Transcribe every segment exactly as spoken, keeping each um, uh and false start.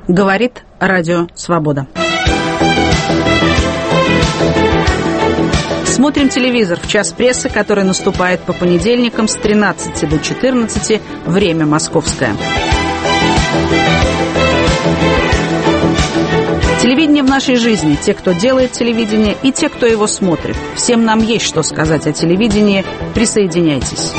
Говорит Радио Свобода. Смотрим телевизор в час прессы, который наступает по понедельникам с тринадцати до четырнадцати, время московское. Телевидение в нашей жизни. Те, кто делает телевидение, и те, кто его смотрит. Всем нам есть что сказать о телевидении. Присоединяйтесь.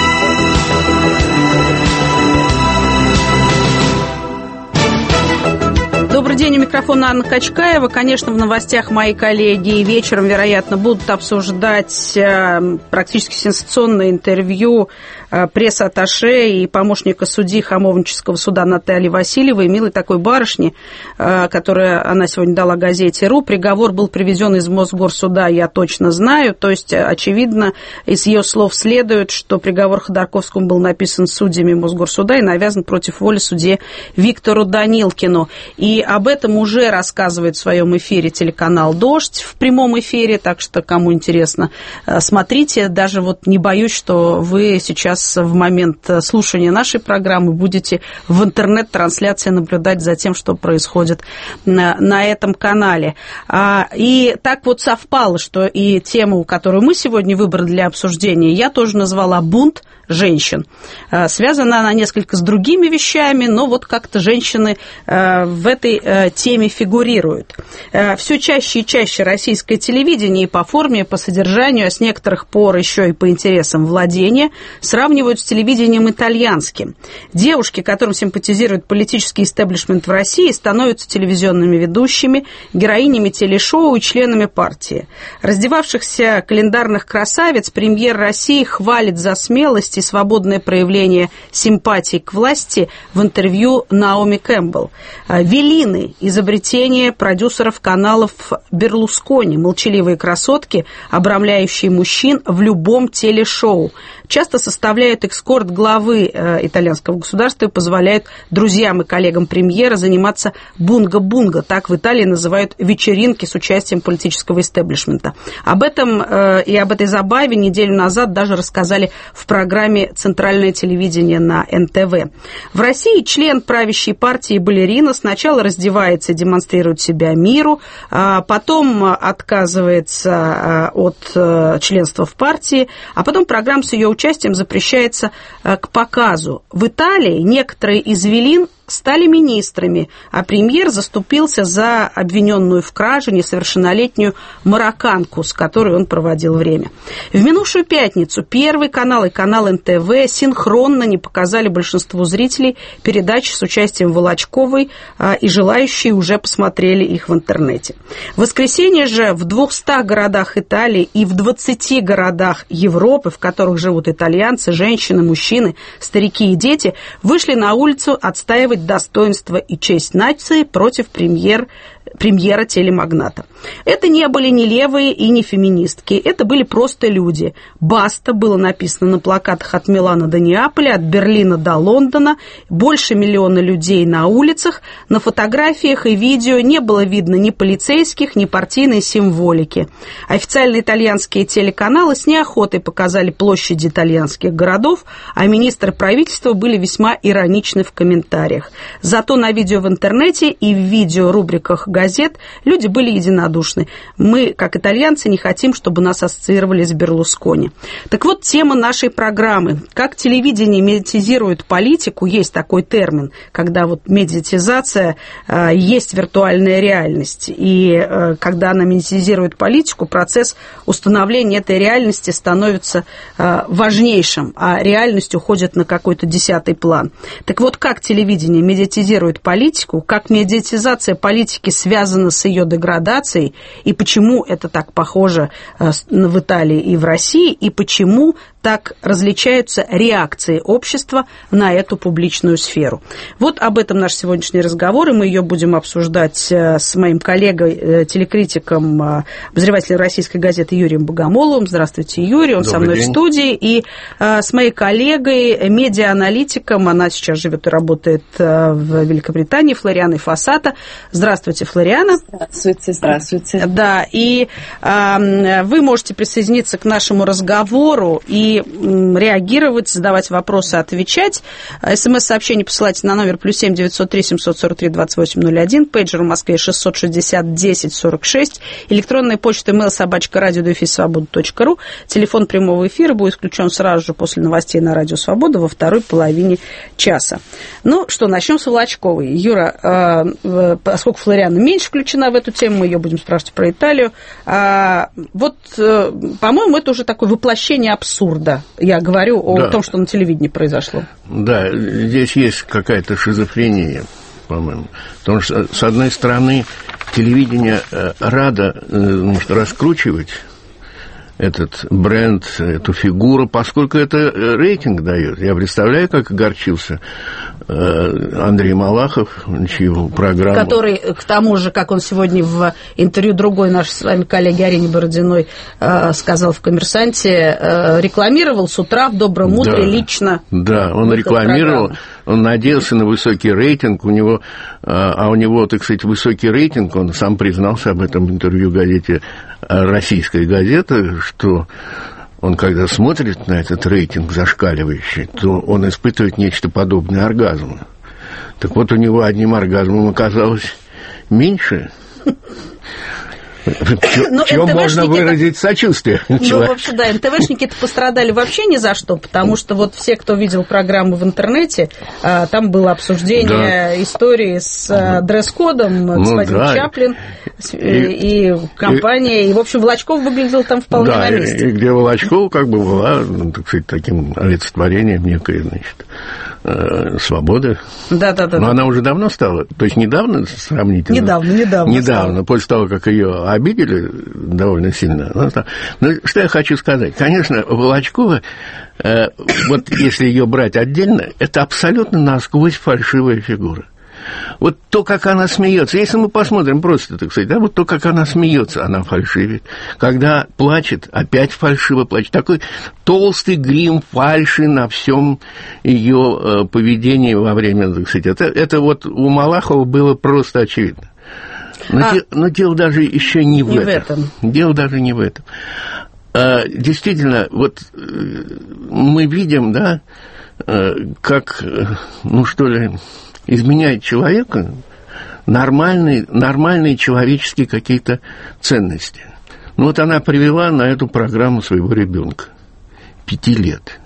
Добрый день, у микрофона Анна Качкаева. Конечно, в новостях мои коллеги вечером, вероятно, будут обсуждать э, практически сенсационное интервью э, пресс-атташе и помощника судьи Хамовнического суда Натальи Васильевой, милой такой барышни, э, которую она сегодня дала газете РУ. Приговор был привезен из Мосгорсуда, я точно знаю. То есть, очевидно, из ее слов следует, что приговор Ходорковскому был написан судьями Мосгорсуда и навязан против воли судье Виктору Данилкину. И об этом уже рассказывает в своем эфире телеканал «Дождь» в прямом эфире, так что, кому интересно, смотрите. Даже вот не боюсь, что вы сейчас в момент слушания нашей программы будете в интернет-трансляции наблюдать за тем, что происходит на, на этом канале. И так вот совпало, что и тему, которую мы сегодня выбрали для обсуждения, я тоже назвала «Бунт женщин». Связана она несколько с другими вещами, но вот как-то женщины в этой теме фигурируют. Все чаще и чаще российское телевидение и по форме, и по содержанию, а с некоторых пор еще и по интересам владения, сравнивают с телевидением итальянским. Девушки, которым симпатизирует политический истеблишмент в России, становятся телевизионными ведущими, героинями телешоу и членами партии. Раздевавшихся календарных красавиц премьер России хвалит за смелость и свободное проявление симпатии к власти в интервью Наоми Кэмпбелл. Велины – изобретение продюсеров каналов Берлускони, молчаливые красотки, обрамляющие мужчин в любом телешоу. Часто составляют эскорт главы э, итальянского государства и позволяют друзьям и коллегам премьера заниматься бунго-бунго. Так в Италии называют вечеринки с участием политического истеблишмента. Об этом э, и об этой забаве неделю назад даже рассказали в программе «Центральное телевидение» на эн тэ вэ. В России член правящей партии балерина сначала раздевается и демонстрирует себя миру, а потом отказывается от членства в партии, а потом программа с ее участием запрещается к показу. В Италии некоторые из велин стали министрами, а премьер заступился за обвиненную в краже несовершеннолетнюю марокканку, с которой он проводил время. В минувшую пятницу Первый канал и канал эн тэ вэ синхронно не показали большинству зрителей передачи с участием Волочковой, и желающие уже посмотрели их в интернете. В воскресенье же в двухстах городах Италии и в двадцати городах Европы, в которых живут итальянцы, женщины, мужчины, старики и дети, вышли на улицу отстаивать достоинство и честь нации против премьер, премьера телемагната. Это не были ни левые и не феминистки, это были просто люди. «Баста» было написано на плакатах от Милана до Неаполя, от Берлина до Лондона, больше миллиона людей на улицах. На фотографиях и видео не было видно ни полицейских, ни партийной символики. Официальные итальянские телеканалы с неохотой показали площади итальянских городов, а министры правительства были весьма ироничны в комментариях. Зато на видео в интернете и в видеорубриках газет люди были единодушны. Мы, как итальянцы, не хотим, чтобы нас ассоциировали с Берлускони. Так вот, тема нашей программы. Как телевидение медиатизирует политику, есть такой термин, когда вот медиатизация э, есть виртуальная реальность. И э, когда она медиатизирует политику, процесс установления этой реальности становится э, важнейшим, а реальность уходит на какой-то десятый план. Так вот, как телевидение медиатизирует политику, как медиатизация политики связана с ее деградацией, и почему это так похоже в Италии и в России, и почему так различаются реакции общества на эту публичную сферу. Вот об этом наш сегодняшний разговор, и мы ее будем обсуждать с моим коллегой, телекритиком, обозревателем российской газеты Юрием Богомоловым. Здравствуйте, Юрий, он Добрый со мной день. В студии. И с моей коллегой, медиа-аналитиком, она сейчас живет и работает в Великобритании, Флорианой Фасата. Здравствуйте, Флориана. Здравствуйте, здравствуйте. Да, и вы можете присоединиться к нашему разговору и и реагировать, задавать вопросы, отвечать. СМС-сообщение посылайте на номер плюс семь девятьсот три семьсот сорок три двадцать восемь ноль один, пейджер в Москве шестьсот шестьдесят десять сорок шесть, электронная почта mail собачка радио дефис свобода точка ру, телефон прямого эфира будет включен сразу же после новостей на Радио Свобода во второй половине часа. Ну что, начнем с Волочковой. Юра, э, поскольку Флориана меньше включена в эту тему, мы ее будем спрашивать про Италию. А, вот, э, по-моему, это уже такое воплощение абсурда. Я говорю о да. том, что на телевидении произошло. Да, здесь есть какая-то шизофрения, по-моему. Потому что, с одной стороны, телевидение радо, значит, раскручивать этот бренд, эту фигуру, поскольку это рейтинг дает. Я представляю, как огорчился Андрей Малахов, чью программу... Который, к тому же, как он сегодня в интервью другой нашей с вами коллеги Арине Бородиной сказал в «Коммерсанте», рекламировал с утра в добром утре да, лично. Да, он рекламировал, он надеялся на высокий рейтинг, у него, а у него, так сказать, высокий рейтинг, он сам признался об этом в интервью в газете «Российская газета», что он, когда смотрит на этот рейтинг зашкаливающий, то он испытывает нечто подобное оргазму. Так вот, у него одним оргазмом оказалось меньше. В чем можно выразить сочувствие? Ну, в общем, да, эн тэ вэ-шники-то пострадали вообще ни за что, потому что вот все, кто видел программу в интернете, там было обсуждение да. истории с дресс-кодом, господин ну, да. Чаплин и, и компания, и, и, в общем, Волочков выглядел там вполне да, на месте. И где Волочков как бы была, так сказать, таким олицетворением некой, значит, свободы. Да-да-да. Но она уже давно стала, то есть недавно сравнительно? Недавно, недавно. Недавно, стала. После того, как ее обидели довольно сильно. Но что я хочу сказать? Конечно, Волочкова, э, вот если ее брать отдельно, это абсолютно насквозь фальшивая фигура. Вот то, как она смеется, если мы посмотрим просто, так сказать, да, вот то, как она смеется, она фальшивит. Когда плачет, опять фальшиво плачет. Такой толстый грим фальши на всем ее э, поведении во время, так сказать. Это, это вот у Малахова было просто очевидно. Но, а... де, но дело даже еще не в, не этом. в этом. Дело даже не в этом. А, действительно, вот мы видим, да, как, ну что ли, изменяет человека нормальные, нормальные человеческие какие-то ценности. Ну вот она привела на эту программу своего ребенка, пяти лет.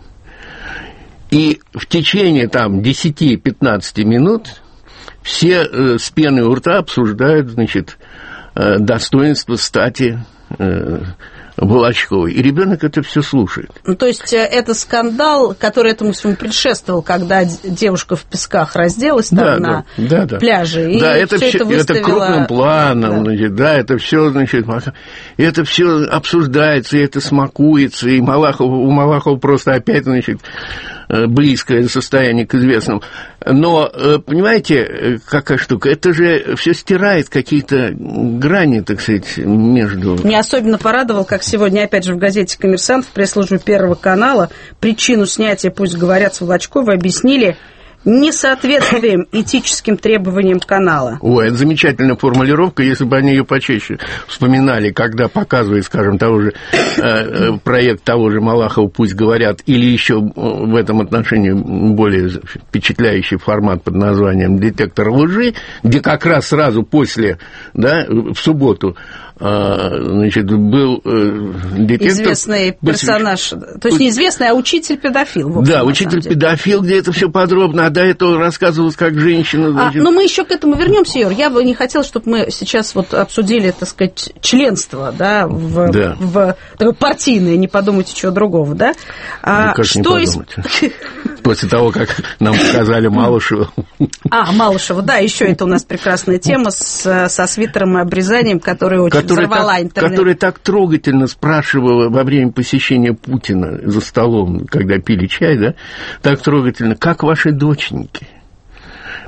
И в течение там десяти-пятнадцати минут все э, с пеной у рта обсуждают, значит, э, достоинство стати э, Волочковой. И ребенок это все слушает. Ну, то есть это скандал, который этому всему предшествовал, когда девушка в песках разделась там да, на да, да, пляже. И да, это, все это, выставила... это крупным планом, да. Значит, да, это все, значит, это все обсуждается, и это смакуется, и Малахов, у Малахова просто опять, значит, близкое состояние к известному. Но, понимаете, какая штука, это же все стирает какие-то грани, так сказать, между... Меня особенно порадовал, как сегодня, опять же, в газете «Коммерсант» в пресс-службе Первого канала причину снятия «Пусть говорят» с Волочковой объяснили несоответствием этическим требованиям канала. Ой, это замечательная формулировка, если бы они ее почаще вспоминали, когда показывают, скажем, того же э, проект того же Малахова «Пусть говорят», или еще в этом отношении более впечатляющий формат под названием «Детектор лжи», где как раз сразу после, да, в субботу, значит, был детектор... Известный персонаж, то есть неизвестный, а учитель-педофил. Общем, да, учитель-педофил, где это все подробно, а до этого рассказывалось, как женщина... Значит... А, но мы еще к этому вернемся, Юр. Я бы не хотела, чтобы мы сейчас вот обсудили, так сказать, членство, да, в, да. в такое партийное, не подумайте чего другого, да? А, ну, что из... После того, как нам показали Малышева. А, Малышева, да, еще это у нас прекрасная тема с, со свитером и обрезанием, который очень которая взорвала так, интернет. Которая так трогательно спрашивала во время посещения Путина за столом, когда пили чай, да, так трогательно, как ваши доченьки?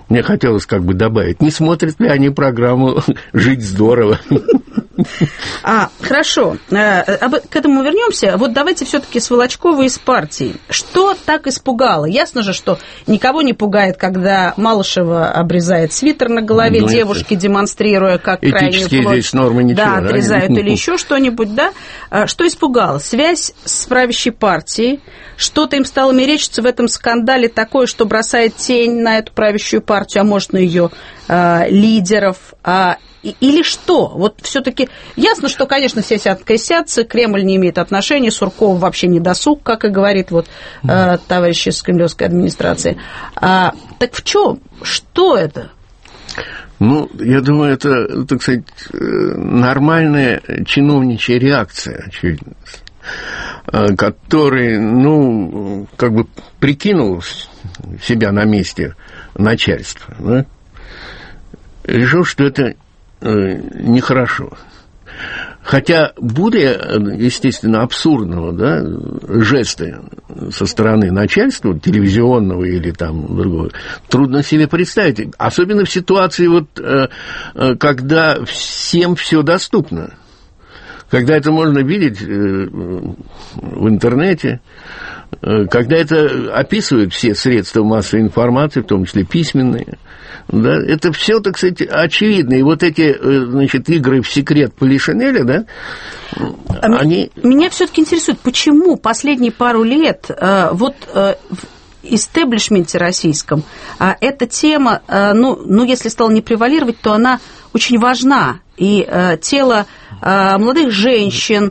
мне хотелось как бы добавить, не смотрят ли они программу «Жить здорово». А, хорошо, к этому вернемся. Вот давайте все-таки с Волочкова из партии. Что так испугало? Ясно же, что никого не пугает, когда Малышева обрезает свитер на голове ну, девушки, это... демонстрируя, как крайнюю плоть. Здесь нормы ничего, да, да, отрезают или еще что-нибудь, да? Что испугало? Связь с правящей партией. Что-то им стало мерещиться в этом скандале такое, что бросает тень на эту правящую партию, а может, на ее э, лидеров, а или что? Вот все-таки ясно, что, конечно, все сядут косятся, Кремль не имеет отношения, Сурков вообще не досуг, как и говорит вот, э, товарищ из кремлевской администрации. А, так в чем? Что это? Ну, я думаю, это, так сказать, нормальная чиновничья реакция, очевидно, который, ну, как бы прикинул себя на месте начальства, да? Решил, что это нехорошо. Хотя более, естественно, абсурдного, да, жеста со стороны начальства, телевизионного или там другого, трудно себе представить. Особенно в ситуации, вот, когда всем все доступно. Когда это можно видеть в интернете, когда это описывают все средства массовой информации, в том числе письменные, да, это все, так сказать, очевидно. И вот эти, значит, игры в секрет Полишинеля, да, а они... Меня все-таки интересует, почему последние пару лет вот в истеблишменте российском эта тема, ну, ну, если стала не превалировать, то она очень важна. И тело молодых женщин,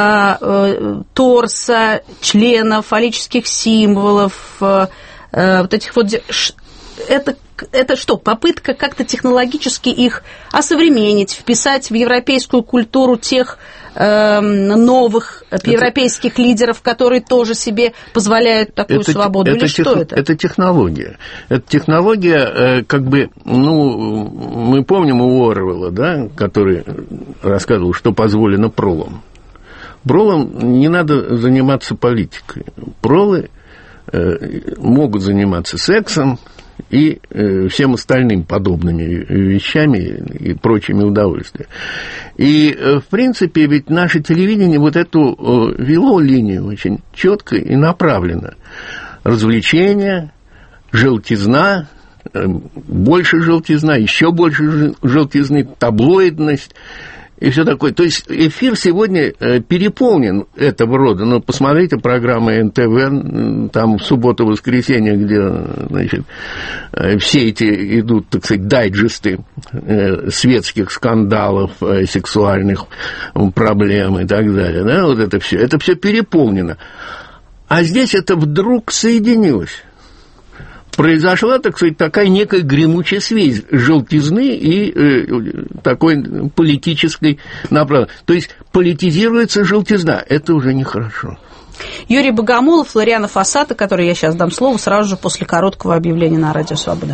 торса, членов, фаллических символов, вот этих вот... Это, это что, попытка как-то технологически их осовременить, вписать в европейскую культуру тех э, новых европейских это, лидеров, которые тоже себе позволяют такую это, свободу? Это Или тех, что это? Это технология. Это технология, как бы, ну, мы помним у Оруэлла, да, который рассказывал, что позволено пролам. Пролам не надо заниматься политикой. Пролы э, могут заниматься сексом и э, всем остальным подобными вещами и прочими удовольствиями. И, э, в принципе, ведь наше телевидение вот эту э, вело линию очень четко и направленно. Развлечения, желтизна, э, больше желтизна, еще больше желтизны, таблоидность и все такое. То есть эфир сегодня переполнен этого рода. Но посмотрите программы эн тэ вэ, там в субботу-воскресенье, где, значит, все эти идут, так сказать, дайджесты светских скандалов, сексуальных проблем и так далее. Да, вот это все. Это все переполнено. А здесь это вдруг соединилось. Произошла, так сказать, такая некая гремучая связь желтизны и э, такой политической направленности. То есть политизируется желтизна. Это уже нехорошо. Юрий Богомолов, Флориана Фассата, который я сейчас дам слово сразу же после короткого объявления на Радио Свобода.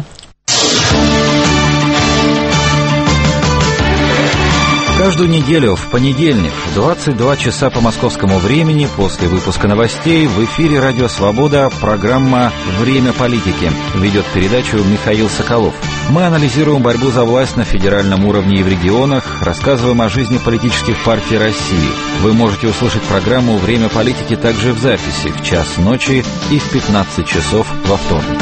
Каждую неделю в понедельник в двадцать два часа по московскому времени после выпуска новостей в эфире «Радио Свобода» программа «Время политики». Ведет передачу Михаил Соколов. Мы анализируем борьбу за власть на федеральном уровне и в регионах, рассказываем о жизни политических партий России. Вы можете услышать программу «Время политики» также в записи в час ночи и в пятнадцать часов во вторник.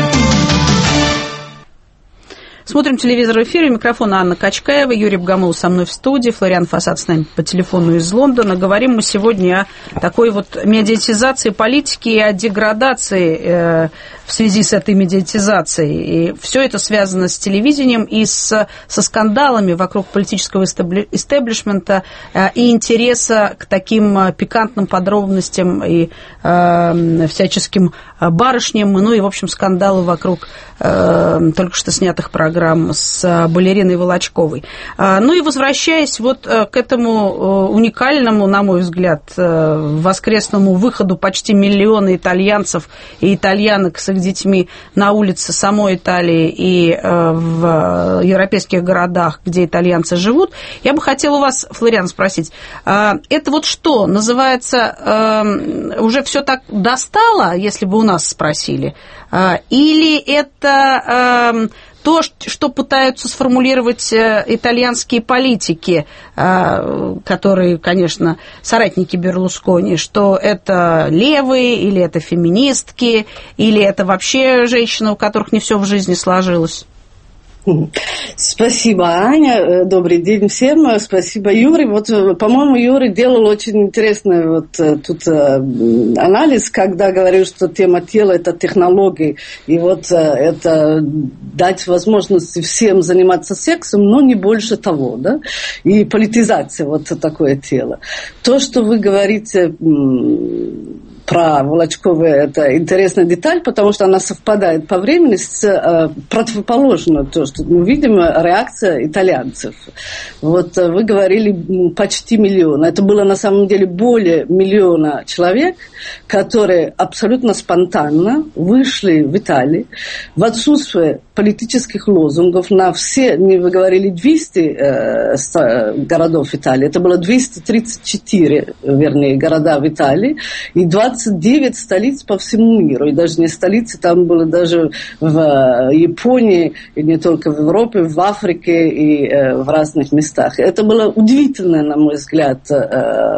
Смотрим телевизор в эфире. Микрофон Анна Качкаева, Юрий Богомолов со мной в студии, Флориан Фассат с нами по телефону из Лондона. Говорим мы сегодня о такой вот медиатизации политики и о деградации э, в связи с этой медиатизацией. И все это связано с телевидением и с, со скандалами вокруг политического истеблишмента э, и интереса к таким пикантным подробностям и э, всяческим барышням, ну и, в общем, скандалы вокруг э, только что снятых программ с балериной Волочковой. Ну и возвращаясь вот к этому уникальному, на мой взгляд, воскресному выходу почти миллиона итальянцев и итальянок с их детьми на улице самой Италии и в европейских городах, где итальянцы живут, я бы хотела у вас, Флориан, спросить, это вот что, называется, уже все так достало, если бы у нас спросили, или это то, что пытаются сформулировать итальянские политики, которые, конечно, соратники Берлускони, что это левые, или это феминистки, или это вообще женщины, у которых не все в жизни сложилось? Спасибо, Аня. Добрый день всем. Спасибо, Юрий. Вот, по-моему, Юрий делал очень интересный вот тут анализ, когда говорил, что тема тела – это технологии. И вот это дать возможность всем заниматься сексом, но не больше того, да? И политизация вот такое тело. То, что вы говорите про Волочкову, это интересная деталь, потому что она совпадает по времени с э, противоположной, то, что мы видим, реакция итальянцев. Вот вы говорили почти миллион. Это было на самом деле более миллиона человек, которые абсолютно спонтанно вышли в Италию в отсутствие политических лозунгов на все, не вы говорили, двести э, городов Италии, это было двести тридцать четыре, вернее, города в Италии, и двадцать девять столиц по всему миру, и даже не столицы, там было даже в Японии, и не только в Европе, в Африке и э, в разных местах. Это было удивительное, на мой взгляд, э,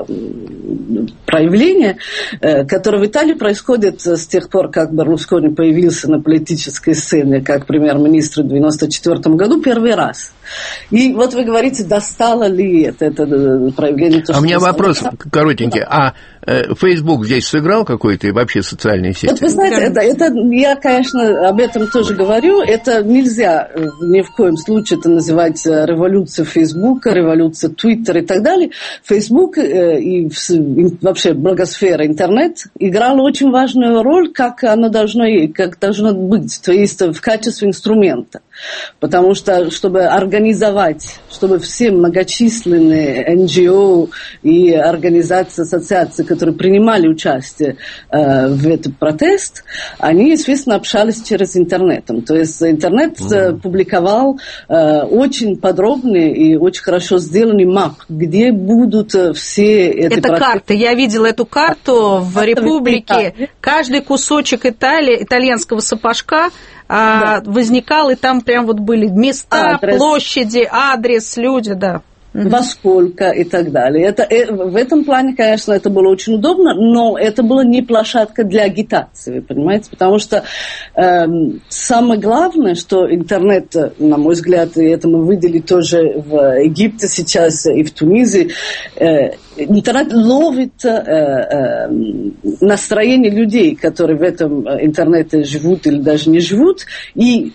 проявление, э, которое в Италии происходит с тех пор, как Берлускони появился на политической сцене, как премьер-министр в девяносто четвёртом году, первый раз. И вот вы говорите, достало ли это, это проявление? То, а у меня вопрос коротенький. Да. А Facebook здесь сыграл какой-то и вообще социальные сети? Вот вы знаете, это, это, я, конечно, об этом тоже говорю. Это нельзя ни в коем случае это называть революцией Фейсбука, революцией Твиттера и так далее. Фейсбук и вообще благосфера интернет играла очень важную роль, как оно должно, как должно быть, то есть в качестве инструмента. Потому что, чтобы организовать, чтобы все многочисленные эн джи о и организации, ассоциации, которые принимали участие э, в этот протест, они, естественно, общались через интернет. То есть интернет mm-hmm. публиковал э, очень подробный и очень хорошо сделанный мап, где будут все эти Это протесты. карта. Я видела эту карту в Республике. Каждый кусочек Италии, итальянского сапожка да. возникал, и там прям вот были места, адрес. Площади, адрес, люди, да. Во сколько и так далее. Это, в этом плане, конечно, это было очень удобно, но это была не площадка для агитации, вы понимаете, потому что э, самое главное, что интернет, на мой взгляд, и это мы видели тоже в Египте сейчас и в Тунисе, э, интернет ловит э, э, настроение людей, которые в этом интернете живут или даже не живут, и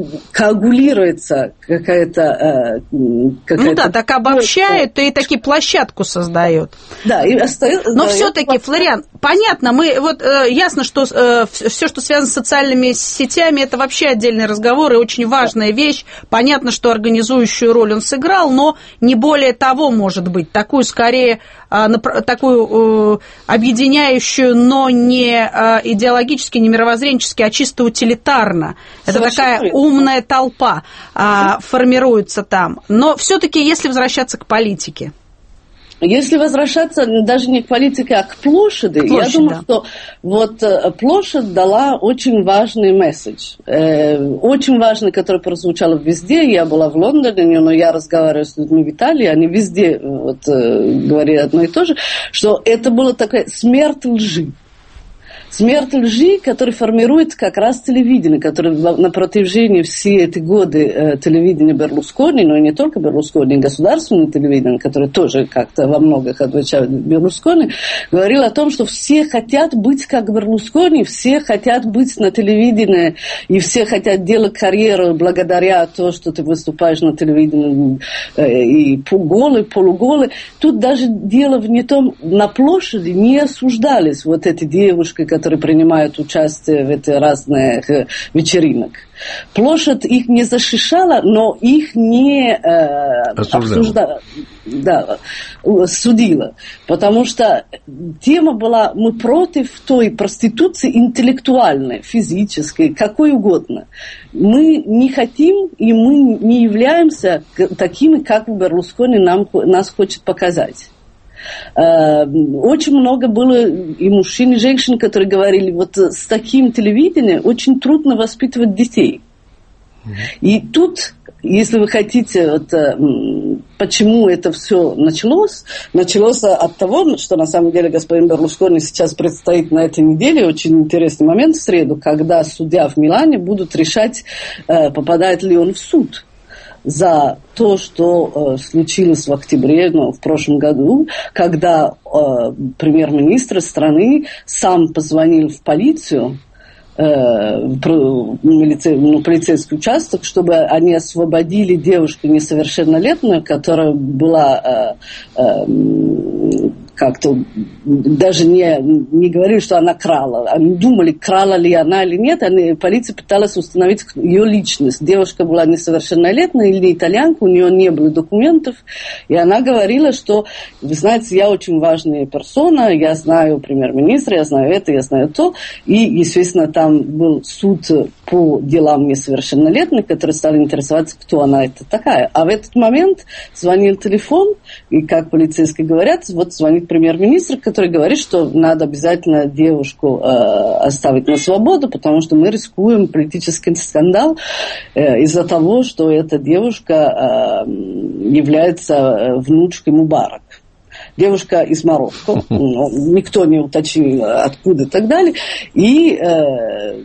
коагулируется какая-то... какая-то ну да, так обобщает и таки площадку создает. Да, и остается... Но да, все-таки, Флориан, понятно, мы вот э, ясно, что э, все, что связано с социальными сетями, это вообще отдельный разговор и очень важная вещь. Понятно, что организующую роль он сыграл, но не более того, может быть, такую скорее э, такую э, объединяющую, но не э, идеологически, не мировоззренчески, а чисто утилитарно. Это совершенно такая умная толпа а, формируется там. Но все-таки, если возвращаться к политике. Если возвращаться даже не к политике, а к площади, к площади я думаю, да. что вот площадь дала очень важный месседж. Э, очень важный, который прозвучал везде. Я была в Лондоне, но я разговариваю с людьми в Италии, они везде вот, э, говорили одно и то же, что это была такая смерть лжи. Смерть лжи, который формирует как раз телевидение, которое на протяжении все эти годы э, телевидения Берлускони, но и не только Берлускони, и государственное телевидение, которое тоже как-то во многих отвечает Берлускони, говорило о том, что все хотят быть как Берлускони, все хотят быть на телевидении, и все хотят делать карьеру благодаря тому, что ты выступаешь на телевидении, э, и голый, полуголый. Тут даже дело в не том, на площади не осуждались вот эти девушки, которые принимают участие в этих разных вечеринок. Площадь их не защищала, но их не э, обсуждала, да, судила. Потому что тема была, мы против той проституции интеллектуальной, физической, какой угодно. Мы не хотим, и мы не являемся такими, как Берлускони нам, нас хочет показать. Очень много было и мужчин, и женщин, которые говорили, вот с таким телевидением очень трудно воспитывать детей. И тут, если вы хотите, вот, почему это все началось, началось от того, что на самом деле господин Берлускони сейчас предстоит на этой неделе очень интересный момент в среду, когда судья в Милане будут решать, попадает ли он в суд за то, что э, случилось в октябре, ну, в прошлом году, когда э, премьер-министр страны сам позвонил в полицию, э, в милице, ну, полицейский участок, чтобы они освободили девушку несовершеннолетнюю, которая была э, э, как-то даже не, не говорили, что она крала. Они думали, крала ли она или нет. Они, полиция пыталась установить ее личность. Девушка была несовершеннолетняя или итальянка, у нее не было документов. И она говорила, что, вы знаете, я очень важная персона, я знаю премьер-министра, я знаю это, я знаю то. И, естественно, там был суд по делам несовершеннолетних, которые стали интересоваться, кто она это такая. А в этот момент звонил телефон, и, как полицейские говорят, вот звонит премьер-министр, который говорит, что надо обязательно девушку э, оставить на свободу, потому что мы рискуем политический скандал э, из-за того, что эта девушка э, является внучкой Мубарака. Девушка из Марокко, никто не уточнил, откуда и так далее. И... Э,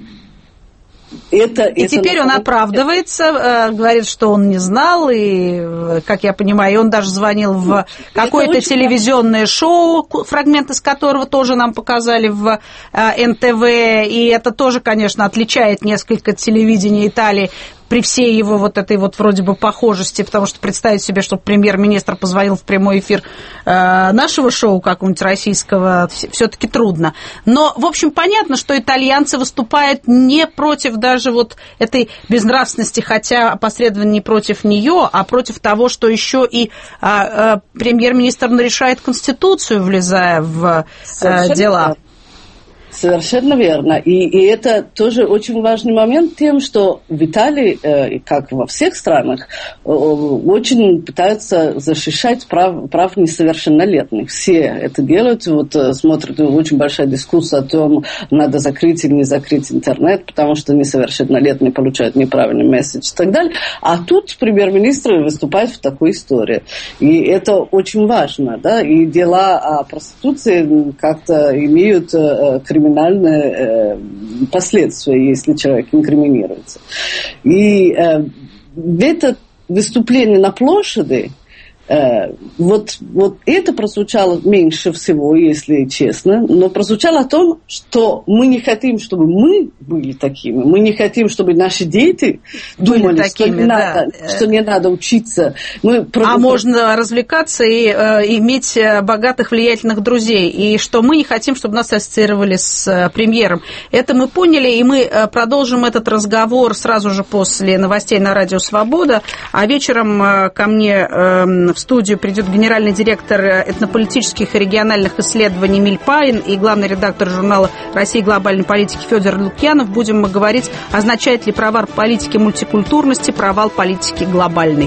Это, и это теперь он оправдывается, э, говорит, что он не знал, и, как я понимаю, он даже звонил в какое-то телевизионное шоу, фрагмент из которого тоже нам показали в э, эн тэ вэ, и это тоже, конечно, отличает несколько от телевидения Италии при всей его вот этой вот вроде бы похожести, потому что представить себе, что премьер-министр позвонил в прямой эфир э, нашего шоу какого-нибудь российского, все-таки трудно. Но, в общем, понятно, что итальянцы выступают не против даже вот этой безнравственности, хотя опосредованно не против нее, а против того, что еще и э, э, премьер-министр нарешает Конституцию, влезая в э, дела. Совершенно верно. И, и это тоже очень важный момент тем, что в Италии, э, как во всех странах, э, очень пытаются защищать прав, прав несовершеннолетних. Все это делают. Вот э, смотрят, очень большая дискуссия о том, надо закрыть или не закрыть интернет, потому что несовершеннолетние получают неправильный месседж и так далее. А тут премьер-министр выступает в такой истории. И это очень важно. Да? И дела о проституции как-то имеют э, криминальные криминальные э, последствия, если человек инкриминируется. И э, это выступление на площади, э, вот, вот это прозвучало меньше всего, если честно, но прозвучало о том, что мы не хотим, чтобы мы были такими, мы не хотим, чтобы наши дети были думали, такими, что, не да. надо, что не надо учиться. Мы а можно развлекаться и э, иметь богатых, влиятельных друзей, и что мы не хотим, чтобы нас ассоциировали с э, премьером. Это мы поняли, и мы э, продолжим этот разговор сразу же после новостей на Радио Свобода, а вечером э, ко мне э, в студию придет генеральный директор этнополитических и региональных исследований Эмиль Паин и главный редактор журнала «Россия. Глобальной политики» Федор Лукьянов. Будем мы говорить, означает ли провал политики мультикультурности провал политики глобальной.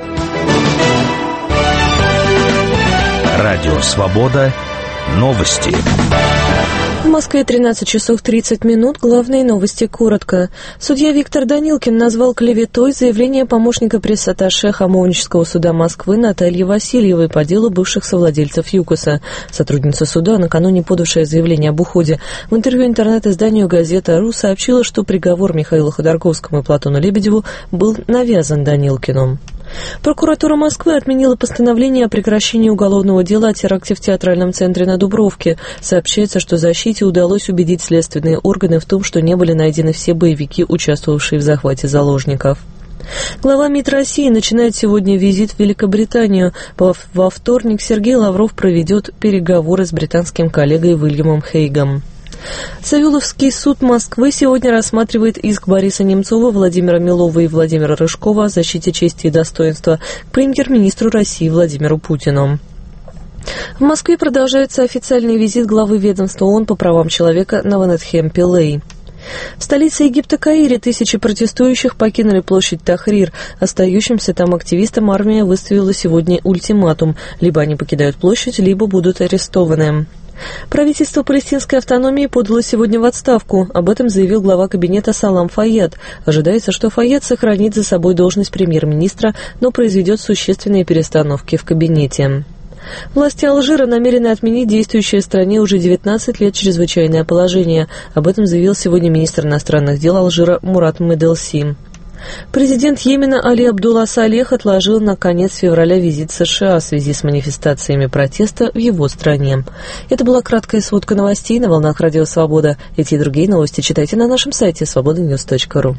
Радио «Свобода». Новости. В Москве тринадцать часов тридцать минут. Главные новости коротко. Судья Виктор Данилкин назвал клеветой заявление помощника пресс-атташе Хамовнического суда Москвы Натальи Васильевой по делу бывших совладельцев ЮКОСа. Сотрудница суда, накануне подавшая заявление об уходе, в интервью интернет-изданию «Газета.ру» сообщила, что приговор Михаилу Ходорковскому и Платону Лебедеву был навязан Данилкину. Прокуратура Москвы отменила постановление о прекращении уголовного дела о теракте в театральном центре на Дубровке. Сообщается, что защите удалось убедить следственные органы в том, что не были найдены все боевики, участвовавшие в захвате заложников. Глава МИД России начинает сегодня визит в Великобританию. Во вторник Сергей Лавров проведет переговоры с британским коллегой Уильямом Хейгом. Савеловский суд Москвы сегодня рассматривает иск Бориса Немцова, Владимира Милова и Владимира Рыжкова о защите чести и достоинства к премьер-министру России Владимиру Путину. В Москве продолжается официальный визит главы ведомства ООН по правам человека Наванетхем Пиллей. В столице Египта Каире тысячи протестующих покинули площадь Тахрир. Остающимся там активистам армия выставила сегодня ультиматум. Либо они покидают площадь, либо будут арестованы. Правительство палестинской автономии подало сегодня в отставку. Об этом заявил глава кабинета Салам Фаяд. Ожидается, что Фаяд сохранит за собой должность премьер-министра, но произведет существенные перестановки в кабинете. Власти Алжира намерены отменить действующее в стране уже девятнадцать лет чрезвычайное положение. Об этом заявил сегодня министр иностранных дел Алжира Мурат Меделси. Президент Йемена Али Абдулла Салех отложил на конец февраля визит в США в связи с манифестациями протеста в его стране. Это была краткая сводка новостей на волнах Радио Свобода. Эти и другие новости читайте на нашем сайте свобода ньюс точка ру.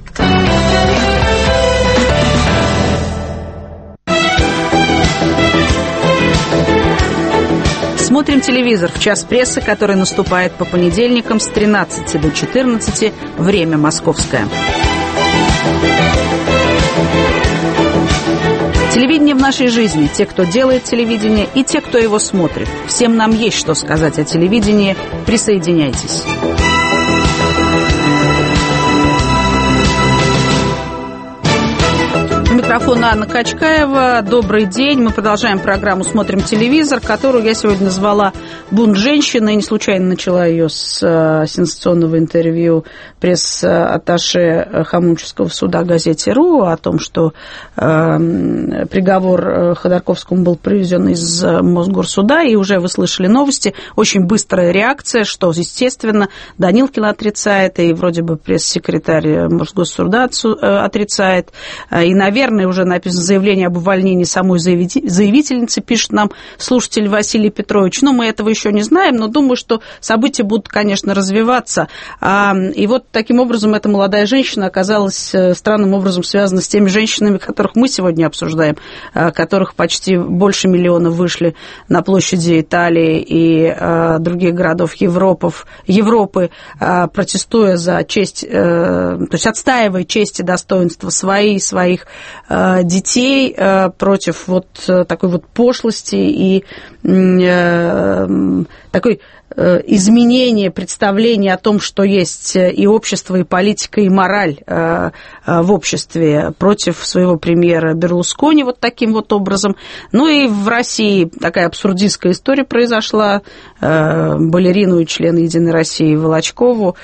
Смотрим телевизор в час прессы, который наступает по понедельникам с тринадцати до четырнадцати, время московское. Телевидение в нашей жизни. Те, кто делает телевидение, и те, кто его смотрит. Всем нам есть что сказать о телевидении. Присоединяйтесь. У микрофона Анна Качкаева. Добрый день. Мы продолжаем программу «Смотрим телевизор», которую я сегодня назвала «Бунт женщины». И не случайно начала ее с э, сенсационного интервью пресс-атташе Хамунческого суда газете «Ру» о том, что э, приговор Ходорковскому был привезен из Мосгорсуда. И уже вы слышали новости. Очень быстрая реакция, что, естественно, Данилкин отрицает, и вроде бы пресс-секретарь Мосгорсуда отрицает. И, наверное, уже написано заявление об увольнении самой заявительницы, пишет нам слушатель Василий Петрович. Но мы этого еще не знаем, но думаю, что события будут, конечно, развиваться. И вот таким образом эта молодая женщина оказалась странным образом связана с теми женщинами, которых мы сегодня обсуждаем, которых почти больше миллиона вышли на площади Италии и других городов Европы, Европы, протестуя за честь, то есть отстаивая честь и достоинство своей и своих детей против вот такой вот пошлости и такой изменение представления о том, что есть и общество, и политика, и мораль в обществе против своего премьера Берлускони вот таким вот образом. Ну и в России такая абсурдистская история произошла. Балерину и члена «Единой России» Волочкову,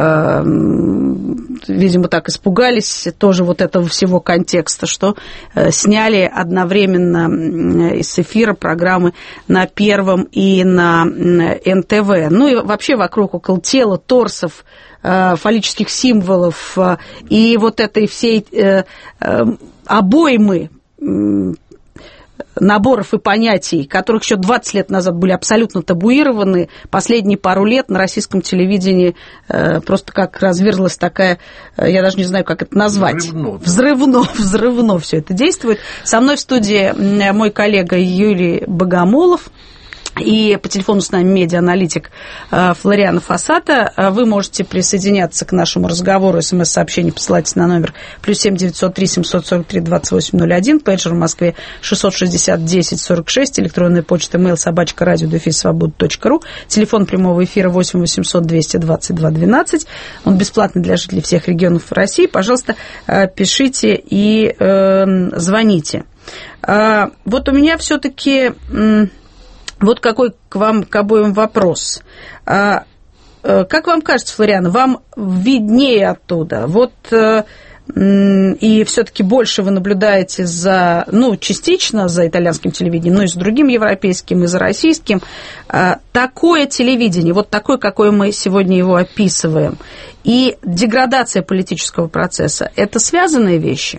видимо, так испугались тоже вот этого всего контекста, что сняли одновременно из эфира программы на Первом и на эн тэ вэ. Ну и вообще вокруг, около тела, торсов, фаллических символов и вот этой всей обоймы наборов и понятий, которых еще двадцать лет назад были абсолютно табуированы, последние пару лет на российском телевидении просто как разверзлась такая, я даже не знаю, как это назвать. Взрывно. Взрывно, взрывно все это действует. Со мной в студии мой коллега Юрий Богомолов. И по телефону с нами медиа-аналитик Флориана Фасата. Вы можете присоединяться к нашему разговору. СМС-сообщение посылайте на номер плюс семь девятьсот три семьсот сорок три двадцать восемь ноль один. Пейджер в Москве шестьсот шестьдесят десять сорок шесть. Электронная почта mail собачка радио дефис свобода точка ру. Телефон прямого эфира восемь восемьсот двести двадцать два двенадцать. Он бесплатный для жителей всех регионов России. Пожалуйста, пишите и э, звоните. Вот у меня все-таки... Вот какой к вам, к обоим вопрос. А, как вам кажется, Флориана, вам виднее оттуда? Вот и все-таки больше вы наблюдаете за, ну, частично за итальянским телевидением, но и за другим европейским, и за российским. А, такое телевидение, вот такое, какое мы сегодня его описываем, и деградация политического процесса – это связанные вещи?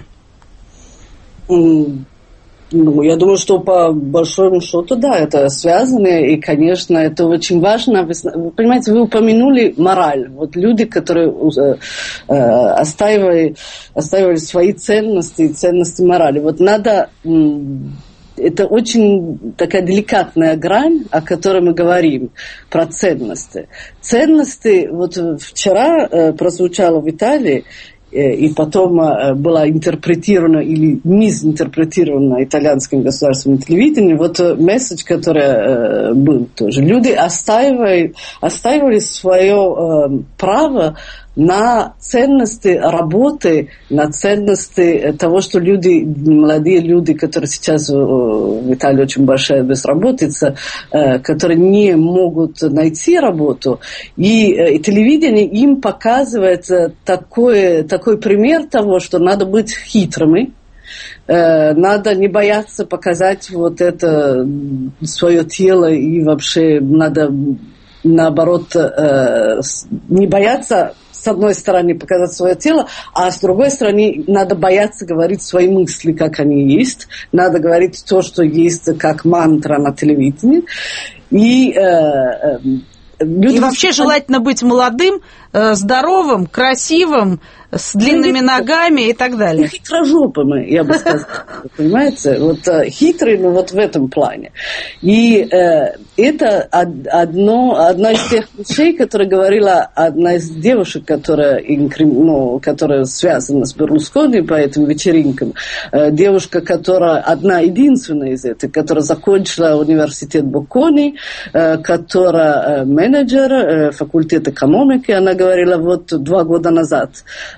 Ну, я думаю, что по большому счету, да, это связано, и, конечно, это очень важно. Вы, вы понимаете, вы упомянули мораль. Вот люди, которые э, оставили, оставили свои ценности, ценности морали. Вот надо... Это очень такая деликатная грань, о которой мы говорим, про ценности. Ценности, вот вчера э, прозвучало в Италии, и потом была интерпретирована или мизинтерпретирована итальянским государственным телевидением, вот месседж, который был тоже. Люди оставили, оставили свое право на ценности работы, на ценности того, что люди, молодые люди, которые сейчас в Италии очень большая безработица, которые не могут найти работу, и, и телевидение им показывает такой, такой пример того, что надо быть хитрыми, надо не бояться показать вот это свое тело, и вообще надо, наоборот, не бояться с одной стороны показать свое тело, а с другой стороны надо бояться говорить свои мысли, как они есть, надо говорить то, что есть, как мантра на телевидении. И, э, люди... и вообще желательно быть молодым, здоровым, красивым, с длинными ногами и так далее. Хитрожопыми, я бы сказала, понимаете? Вот хитрый, ну вот в этом плане. И э, это одно, одна из тех вещей, которые говорила одна из девушек, которая, ну, которая связана с Берлускони по этим вечеринкам. Э, девушка, которая одна единственная из этих, которая закончила университет Боккони, э, которая э, менеджер э, факультета экономики, она говорила вот два года назад.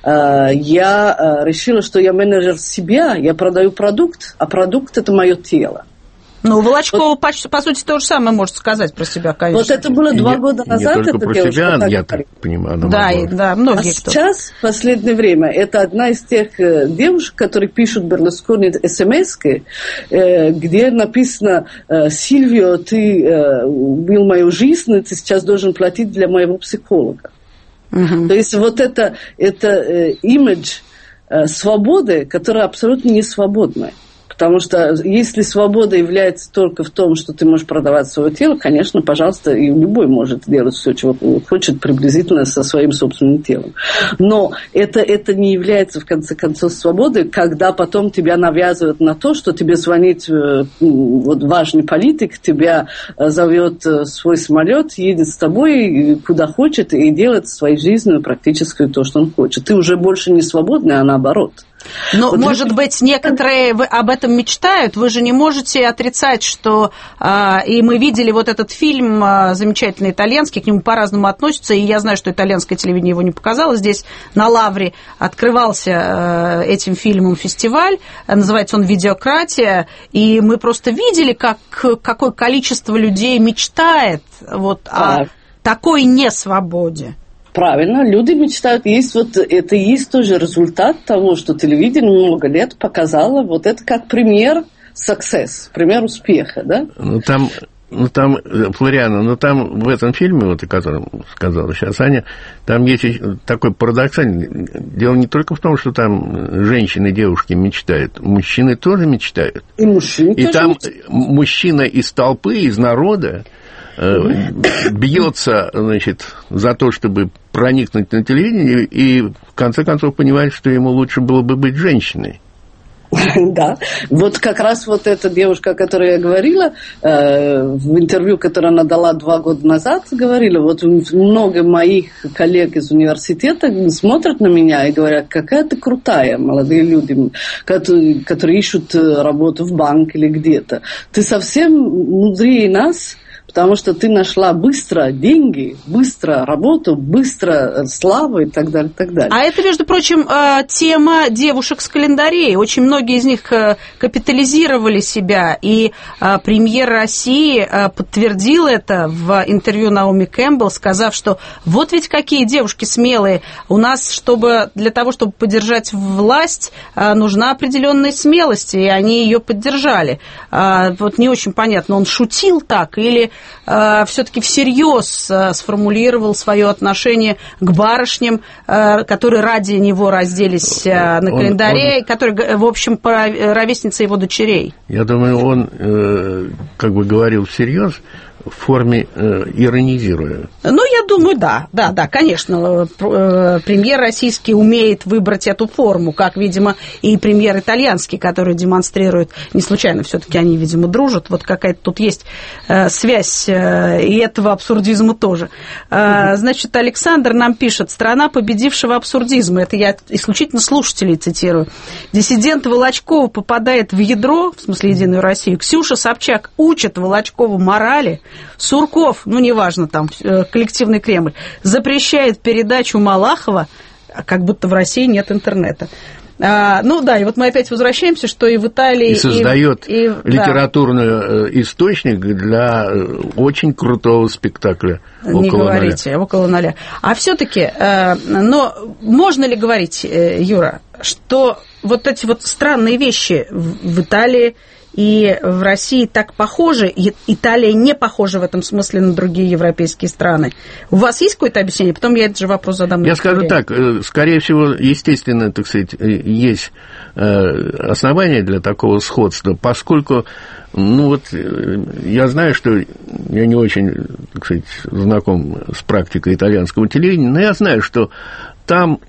Я решила, что я менеджер себя, я продаю продукт, а продукт – это мое тело. Ну, Волочкова, вот, по, по сути, то же самое может сказать про себя, конечно. Вот это было два года назад. Не только это про девушка, себя, так я так понимаю. Да, и, да, многие. А кто. Сейчас, в последнее время, это одна из тех девушек, которые пишут Берлускони смс-ки, где написано: «Сильвио, ты убил мою жизнь, ты сейчас должен платить для моего психолога». Uh-huh. То есть вот это, это э, имидж э, свободы, которая абсолютно не свободная. Потому что если свобода является только в том, что ты можешь продавать свое тело, конечно, пожалуйста, и любой может делать все, чего хочет, приблизительно со своим собственным телом. Но это, это не является, в конце концов, свободой, когда потом тебя навязывают на то, что тебе звонит вот, важный политик, тебя зовет в свой самолет, едет с тобой куда хочет и делает в своей жизни практически то, что он хочет. Ты уже больше не свободный, а наоборот. Но, вот может быть, некоторые об этом мечтают. Вы же не можете отрицать, что... А, и мы видели вот этот фильм а, замечательный итальянский, к нему по-разному относятся, и я знаю, что итальянское телевидение его не показало. Здесь на Лавре открывался а, этим фильмом фестиваль, называется он «Видеократия», и мы просто видели, как, какое количество людей мечтает вот, о такой несвободе. Правильно, люди мечтают, есть вот, это и есть тоже результат того, что телевидение много лет показало, вот это как пример success, пример успеха, да? Ну, там, ну, там, Флориана, ну, там в этом фильме, вот, о котором сказала сейчас Аня, там есть такой парадоксальный, дело не только в том, что там женщины и девушки мечтают, мужчины тоже мечтают. И мужчины И тоже там мечтают. Мужчина из толпы, из народа, бьется, значит, за то, чтобы проникнуть на телевидение, и в конце концов понимает, что ему лучше было бы быть женщиной. Да, вот как раз вот эта девушка, о которой я говорила, э, в интервью, которое она дала два года назад, говорила, вот много моих коллег из университета смотрят на меня и говорят, какая ты крутая, молодые люди, которые, которые ищут работу в банке или где-то. Ты совсем мудрее нас, потому что ты нашла быстро деньги, быстро работу, быстро славу и так далее, и так далее. А это, между прочим, тема девушек с календарей. Очень многие из них капитализировали себя, и премьер России подтвердил это в интервью Наоми Кэмпбелл, сказав, что вот ведь какие девушки смелые. У нас, чтобы, для того, чтобы поддержать власть, нужна определенная смелость, и они ее поддержали. Вот не очень понятно, он шутил так или... все-таки всерьез сформулировал свое отношение к барышням, которые ради него разделись на календаре, он, он, которые, в общем, ровесницы его дочерей. Я думаю, он, как бы говорил всерьез, в форме э, иронизируя. Ну, я думаю, да, да, да, конечно. Премьер российский умеет выбрать эту форму, как, видимо, и премьер итальянский, который демонстрирует, не случайно все-таки они, видимо, дружат, вот какая-то тут есть э, связь э, и этого абсурдизма тоже. Э, значит, Александр нам пишет: страна победившего абсурдизма, это я исключительно слушателей цитирую. Диссидент Волочкова попадает в ядро, в смысле Единую Россию, Ксюша Собчак учит Волочкову морали, Сурков, ну, неважно, там, коллективный Кремль, запрещает передачу Малахова, как будто в России нет интернета. А, ну да, и вот мы опять возвращаемся, что и в Италии... И создает и, и, литературный да. источник для очень крутого спектакля «Около Не говорите, ноля». «Около ноля». А все-таки, но можно ли говорить, Юра, что вот эти вот странные вещи в Италии и в России так похожи, Италия не похожа в этом смысле на другие европейские страны. У вас есть какое-то объяснение? Потом я этот же вопрос задам. Я скажу так, скорее всего, естественно, так сказать, есть основания для такого сходства, поскольку, ну вот, я знаю, что я не очень, так сказать, знаком с практикой итальянского телевидения, но я знаю, что там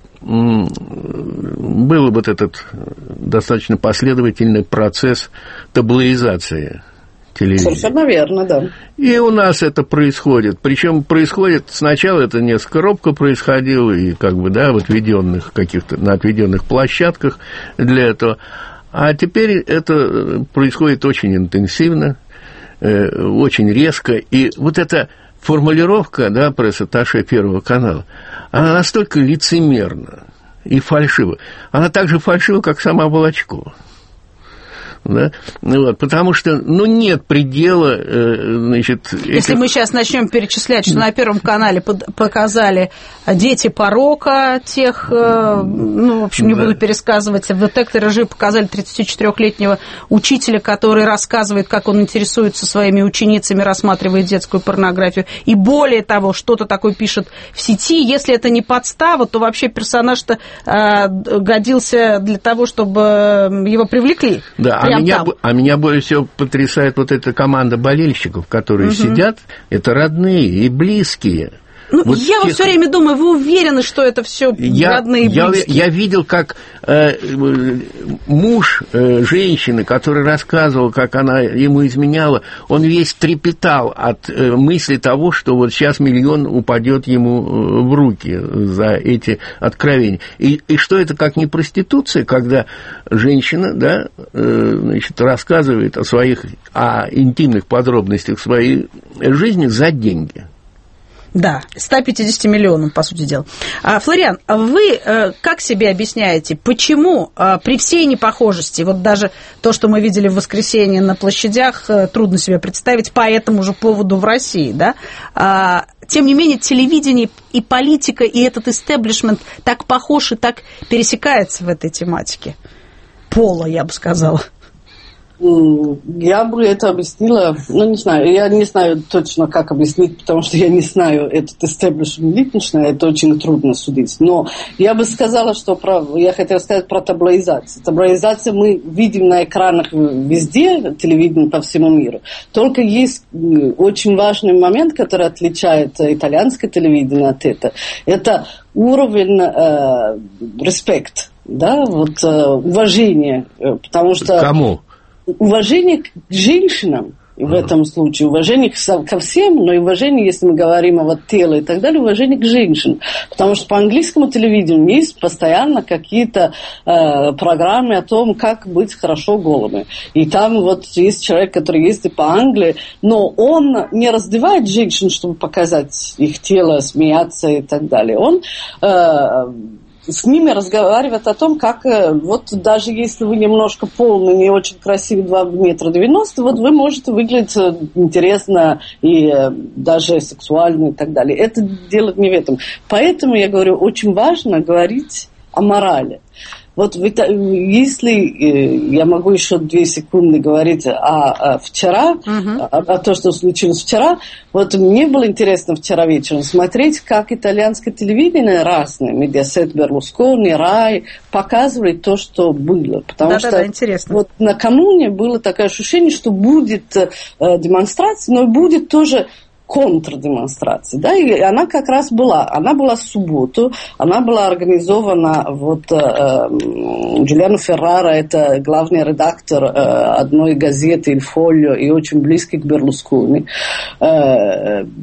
был вот этот достаточно последовательный процесс таблоизации телевидения. Совершенно верно, да. И у нас это происходит. Причем происходит сначала это несколько робко происходило, и как бы, да, в отведенных каких-то, на отведенных площадках для этого. А теперь это происходит очень интенсивно, очень резко. И вот эта формулировка, да, пресс-атташе Первого канала, она настолько лицемерна и фальшива. Она так же фальшива, как сама Волочкова. Да? Вот, потому что, ну, нет предела, значит... Если этих... мы сейчас начнем перечислять, что на Первом канале показали «Дети порока», тех, ну, в общем, не да. буду пересказывать, в «Детекторе лжи» показали тридцатичетырёхлетнего учителя, который рассказывает, как он интересуется своими ученицами, рассматривает детскую порнографию, и более того, что-то такое пишет в сети. Если это не подстава, то вообще персонаж-то э, годился для того, чтобы его привлекли. Да, а меня, а меня более всего потрясает вот эта команда болельщиков, которые угу. сидят, это родные и близкие. Ну, вот я тех... вот все время думаю, вы уверены, что это все родные и близкие? Я, я видел, как э, муж э, женщины, который рассказывал, как она ему изменяла, он весь трепетал от э, мысли того, что вот сейчас миллион упадет ему в руки за эти откровения. И, и что это как не проституция, когда женщина, да, э, значит, рассказывает о своих, о интимных подробностях своей жизни за деньги. Да, сто пятьдесят миллионов, по сути дела. А, Флориан, вы как себе объясняете, почему при всей непохожести, вот даже то, что мы видели в воскресенье на площадях, трудно себе представить по этому же поводу в России, да, а, тем не менее телевидение и политика, и этот истеблишмент так похож и так пересекается в этой тематике? Пола, я бы сказала. Я бы это объяснила, ну, не знаю, я не знаю точно, как объяснить, потому что я не знаю этот истеблишмент лично, это очень трудно судить. Но я бы сказала, что про, я хотела сказать про таблоизацию. Таблоизацию мы видим на экранах везде, телевидение по всему миру. Только есть очень важный момент, который отличает итальянское телевидение от этого. Это уровень э, респект, да, вот э, уважение, потому что... Кому? Уважение к женщинам в этом случае, уважение ко всем, но и уважение, если мы говорим о вот теле и так далее, уважение к женщинам. Потому что по английскому телевидению есть постоянно какие-то э, программы о том, как быть хорошо голыми. И там вот есть человек, который ездит по Англии, но он не раздевает женщин, чтобы показать их тело, смеяться и так далее. Он... Э, с ними разговаривать о том, как вот даже если вы немножко полный, не очень красивый, два метра девяносто, вот вы можете выглядеть интересно и даже сексуально и так далее. Это дело не в этом. Поэтому, я говорю, очень важно говорить о морали. Вот если я могу еще две секунды говорить о, о вчера, uh-huh. о, о том, что случилось вчера, вот мне было интересно вчера вечером смотреть, как итальянское телевидение разное, Медиасет, Берлускони, Рай, показывает то, что было. Потому да, что да, да, интересно. Вот накануне было такое ощущение, что будет э, демонстрация, но будет тоже контрдемонстрации, да, и она как раз была, она была в субботу, она была организована, вот, э, Джулиано Феррара, это главный редактор э, одной газеты «Иль Фольо» и очень близкий к Берлускони, э,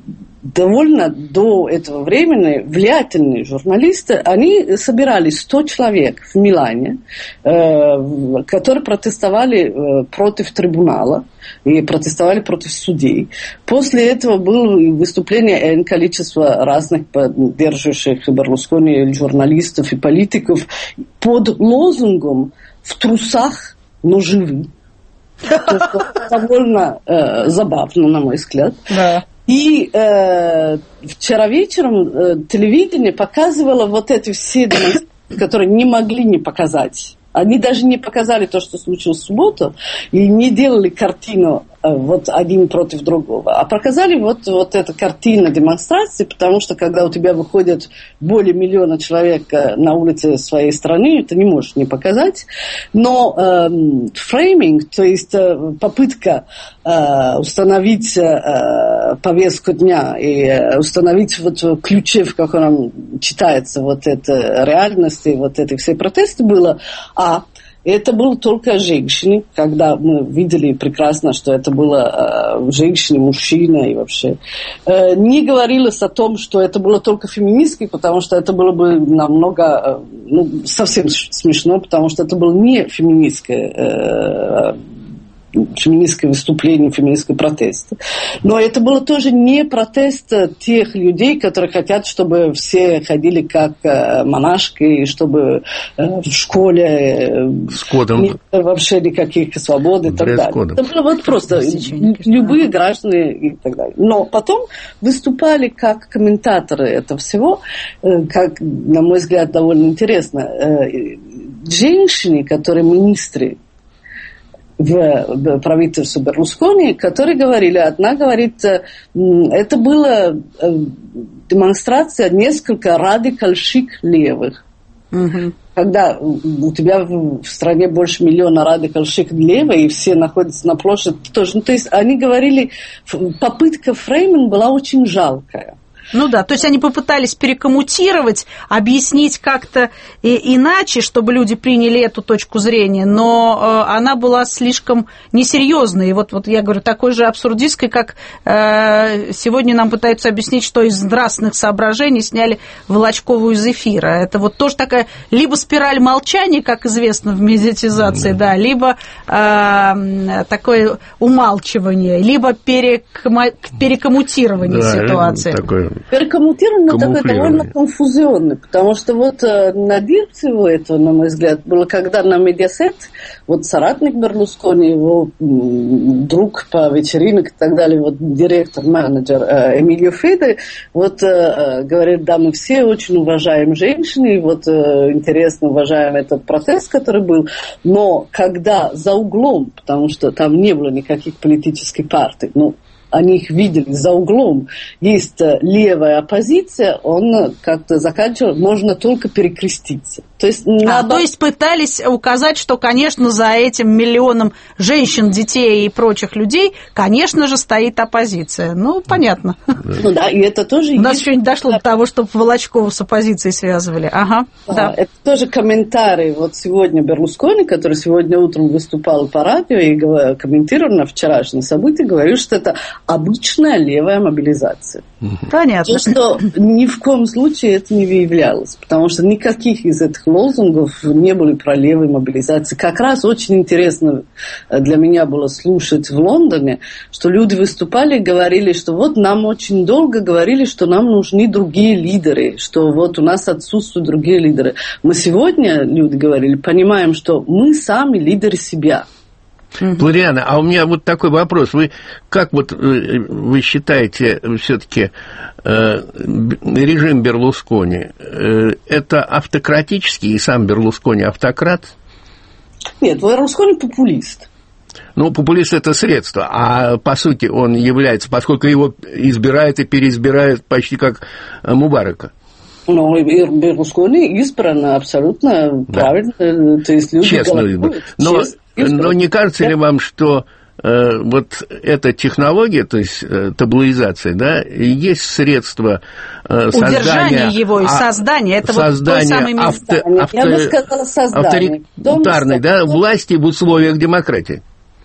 довольно до этого времени влиятельные журналисты, они собирали сто человек в Милане, э, которые протестовали э, против трибунала и протестовали против судей. После этого было выступление N количества разных поддерживающих Берлускони журналистов и политиков под лозунгом «в трусах, но живы». Довольно э, забавно, на мой взгляд. Да. И э, вчера вечером э, телевидение показывало вот эти все демонстрации, которые не могли не показать. Они даже не показали то, что случилось в субботу, и не делали картину э, вот один против другого, а показали вот, вот эту картину демонстрации, потому что когда у тебя выходит более миллиона человек на улице своей страны, ты не можешь не показать. Но э, фрейминг, то есть э, попытка э, установить э, повестку дня и э, установить вот ключи, в котором читается вот эта реальность и вот эти все протесты было, а это было только женщины, когда мы видели прекрасно, что это было э, женщины, мужчина и вообще. Э, не говорилось о том, что это было только феминистки, потому что это было бы намного, э, ну, совсем смешно, потому что это было не феминистское э, феминистское выступление, феминистский протест. Но это было тоже не протест тех людей, которые хотят, чтобы все ходили как монашки, и чтобы в школе с кодом. Не вообще никаких свобод и так далее. Кодом. Это было вот просто любые граждане и так далее. Но потом выступали как комментаторы этого всего, как, на мой взгляд, довольно интересно. Женщины, которые министры в правительстве Берлускони, которые говорили, одна говорит, это была демонстрация несколько радикальщик левых. Угу. Когда у тебя в стране больше миллиона радикальщик левых, и все находятся на площади тоже. Ну, то есть они говорили, попытка фрейминга была очень жалкая. Ну да, то есть они попытались перекоммутировать, объяснить как-то и, иначе, чтобы люди приняли эту точку зрения, но э, она была слишком несерьезной. И вот, вот я говорю, такой же абсурдистской, как э, сегодня нам пытаются объяснить, что из нравственных соображений сняли Волочкову из эфира. Это вот тоже такая либо спираль молчания, как известно в медиатизации, да, да либо э, такое умалчивание, либо перекома- перекоммутирование да, ситуации. Такое... Перекоммутирование такое довольно конфузионное, потому что вот э, надир всего этого, на мой взгляд, было, когда на Медиасет, вот соратник Берлускони, его м, друг по вечеринкам и так далее, вот директор-менеджер э, Эмилио Феде, вот э, говорит, да, мы все очень уважаем женщин, и вот э, интересно уважаем этот протест, который был, но когда за углом, потому что там не было никаких политических партий, ну, они их видели за углом, есть левая оппозиция, он как-то заканчивал, можно только перекреститься. То есть, надо... а, то есть пытались указать, что, конечно, за этим миллионом женщин, детей и прочих людей, конечно же, стоит оппозиция. Ну, понятно. Ну да, и это тоже... У нас еще не дошло до того, чтобы Волочкову с оппозицией связывали. Ага, да. да. Это тоже комментарий. Вот сегодня Берлускони, который сегодня утром выступал по радио и комментировал на вчерашние события, говорил, что это обычная левая мобилизация. Понятно. То, что ни в коем случае это не выявлялось, потому что никаких из этих лозунгов не были про левую мобилизацию. Как раз очень интересно для меня было слушать в Лондоне, что люди выступали и говорили, что вот нам очень долго говорили, что нам нужны другие лидеры, что вот у нас отсутствуют другие лидеры. Мы сегодня, люди говорили, понимаем, что мы сами лидеры себя. Флориана, а у меня вот такой вопрос. Вы как вот вы считаете все-таки э, режим Берлускони, э, это автократический, и сам Берлускони автократ? Нет, Берлускони популист. Ну, популист – это средство, а по сути он является, поскольку его избирают и переизбирают почти как Мубарака. Ну, Берлускони избран абсолютно да. правильно. То есть люди честно избран. Но, но не кажется ли вам, что э, вот эта технология, то есть э, таблоизация, да, есть средство э, создания... Удержания его и создания. Это создания вот то самое авто, авто, Я бы сказала создание. авторитарной да, власти в условиях демократии.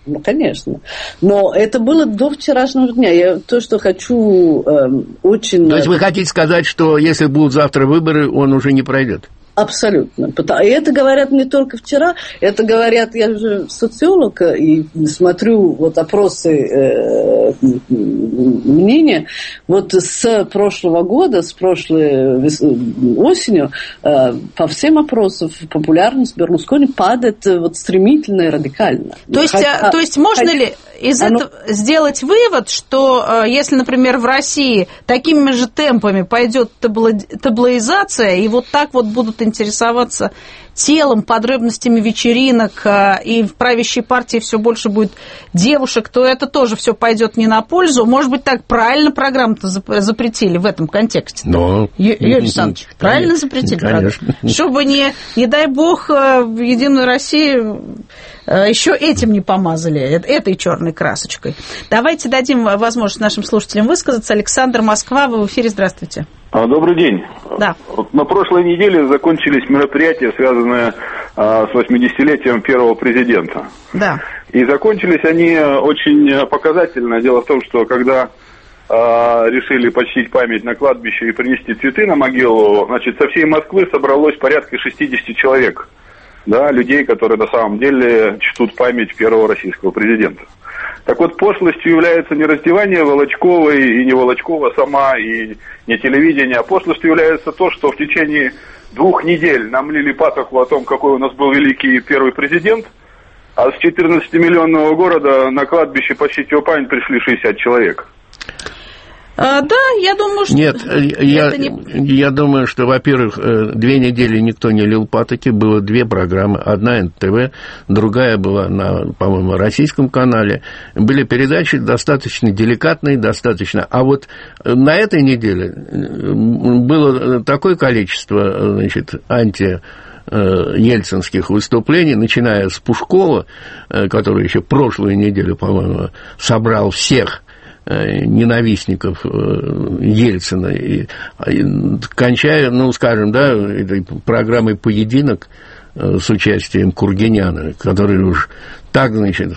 Ну, конечно. Но это было до вчерашнего дня. Я то, что хочу э, очень... То есть вы хотите сказать, что если будут завтра выборы, он уже не пройдет? Абсолютно. И это говорят не только вчера, это говорят, я же социолог и смотрю вот опросы э, мнения. Вот с прошлого года, с прошлой осенью э, по всем опросам популярность Берлускони падает вот стремительно и радикально. То есть, Хотя, то есть можно хотя, ли из оно... этого сделать вывод, что если, например, в России такими же темпами пойдет таблоизация, и вот так вот будут интересоваться телом, подробностями вечеринок, и в правящей партии все больше будет девушек, то это тоже все пойдет не на пользу. Может быть, так правильно программу-то запретили в этом контексте? Но... Ю- Юрий Александрович, конечно, правильно запретили? Конечно. Программу? Чтобы, не, не дай бог, в Единую Россию еще этим не помазали, этой черной красочкой. Давайте дадим возможность нашим слушателям высказаться. Александр, Москва, вы в эфире, здравствуйте. Добрый день. Да. Вот на прошлой неделе закончились мероприятия, связанные а, с восьмидесятилетием первого президента. Да. И закончились они очень показательно. Дело в том, что когда а, решили почтить память на кладбище и принести цветы на могилу, значит, со всей Москвы собралось порядка шестьдесят человек. Да, людей, которые на самом деле чтут память первого российского президента. Так вот, пошлостью является не раздевание Волочковой и не Волочкова сама, и не телевидение, а пошлостью является то, что в течение двух недель нам лили патоку о том, какой у нас был великий первый президент, а с четырнадцатимиллионного города на кладбище почтить его память пришли шестьдесят человек. А, да, я думаю, что... Нет, я, не... я думаю, что, во-первых, две недели никто не лил патоки, было две программы, одна эн тэ вэ, другая была на, по-моему, российском канале. Были передачи достаточно деликатные, достаточно... А вот на этой неделе было такое количество, значит, анти... ельцинских выступлений, начиная с Пушкова, который еще прошлую неделю, по-моему, собрал всех ненавистников Ельцина, и, и, кончая, ну, скажем, да, этой программой «Поединок» с участием Кургиняна, который уж так, значит,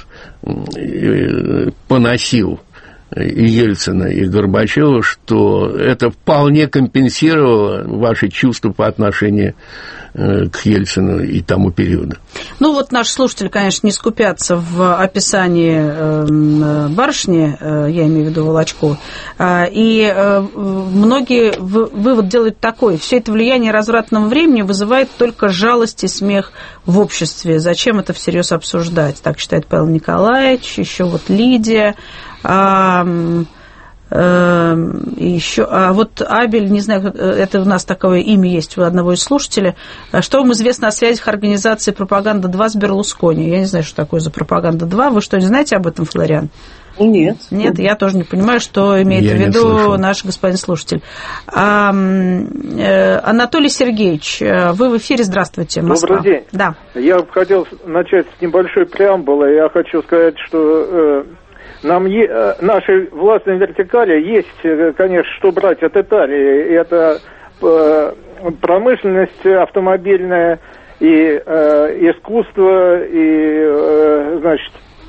поносил и Ельцина, и Горбачева, что это вполне компенсировало ваши чувства по отношению к Ельцину и тому периоду. Ну, вот наши слушатели, конечно, не скупятся в описании барышни, я имею в виду Волочкову, и многие вывод делают такой: все это влияние развратного времени вызывает только жалость и смех в обществе. Зачем это всерьез обсуждать? Так считает Павел Николаевич, еще вот Лидия. А, а, еще, а вот Абель, не знаю, это у нас такое имя есть у одного из слушателей. Что вам известно о связях организации «Пропаганда-два» с Берлускони? Я не знаю, что такое за «Пропаганда-два». Вы что, не знаете об этом, Флориан? Нет. Нет, я тоже не понимаю, что имеет я в виду наш господин слушатель. А, э, Анатолий Сергеевич, вы в эфире, здравствуйте, Москва. Добрый день. Да. Я хотел начать с небольшой преамбулы. Я хочу сказать, что... Э, Нам е... нашей властной вертикали есть, конечно, что брать от Италии. Это э, промышленность автомобильная, и э, искусство, и, э, значит,